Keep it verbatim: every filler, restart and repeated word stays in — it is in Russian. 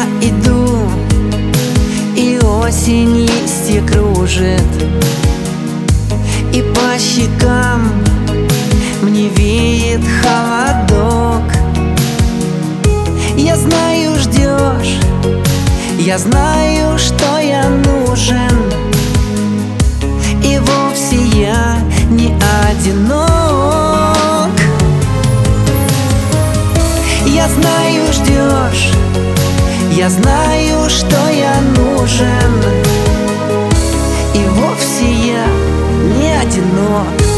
иду, и осень листья кружит, и по щекам мне веет холодок. Я знаю, ждешь, я знаю, что я нужен, и вовсе я не одинок. Я знаю, ждешь, я знаю, что я нужен, и вовсе я не одинок.